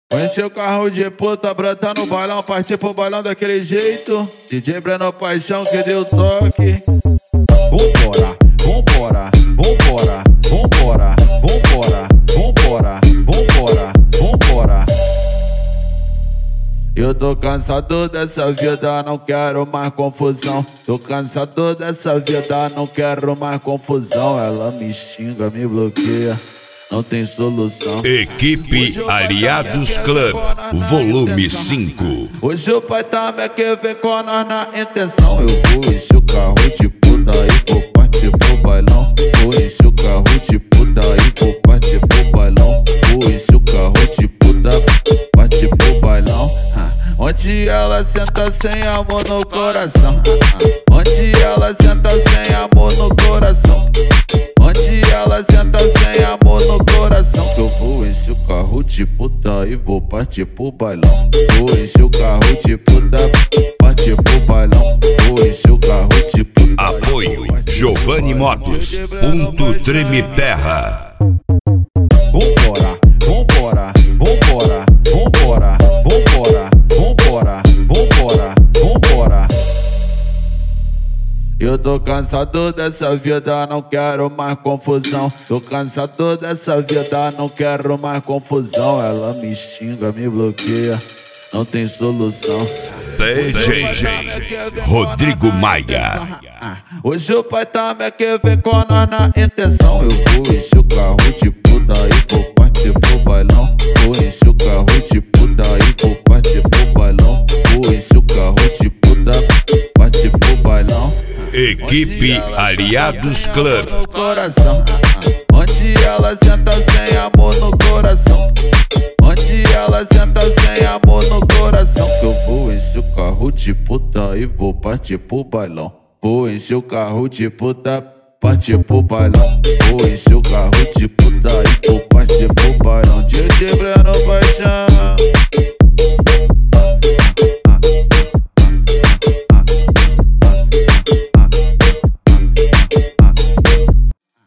Vou encher o carro de puta, brotar no bailão, partir pro bailão daquele jeito. DJ Breno Paixão que deu toque. Vambora, vambora, vambora, vambora, vambora, vambora, vambora, vambora. Eu tô cansado dessa vida, não quero mais confusão. Tô cansado dessa vida, não quero mais confusão. Ela me xinga, me bloqueia, não tem solução. Equipe Aliados Club, volume 5. Hoje o pai tá me que vem com nós na intenção. Eu vou encher o carro de puta e vou partir pro bailão. Vou encher o carro de puta e vou partir pro bailão. Vou encher o carro de puta, partir pro bailão. Onde ela senta sem amor no coração. Onde ela senta sem amor no coração. Onde ela senta sem amor no coração. Que eu vou encher o carro de puta e vou partir pro bailão. Vou encher o carro de puta, partir pro bailão. Vou encher o carro de puta. Apoio Giovanni Motos, Ponto Treme Terra. Vambora, vambora, vambora, vambora, vambora, vambora, vambora, vambora. Eu tô cansado dessa vida, não quero mais confusão. Tô cansado dessa vida, não quero mais confusão. Ela me xinga, me bloqueia, não tem solução. DJ Rodrigo Maia. Hoje o pai tá me que vem com nós na intenção. Eu vou encher o carro de puta e vou partir pro bailão. Vou encher o carro de puta e vou partir pro bailão. Vou encher o carro de puta, partir pro bailão. Equipe Aliados Club. Coração. Onde ela senta sem amor no coração. Onde ela senta sem amor no coração. Que eu vou encher o carro de puta e vou partir pro bailão. Vou encher o carro de puta, partir pro bailão. Vou encher o carro de puta e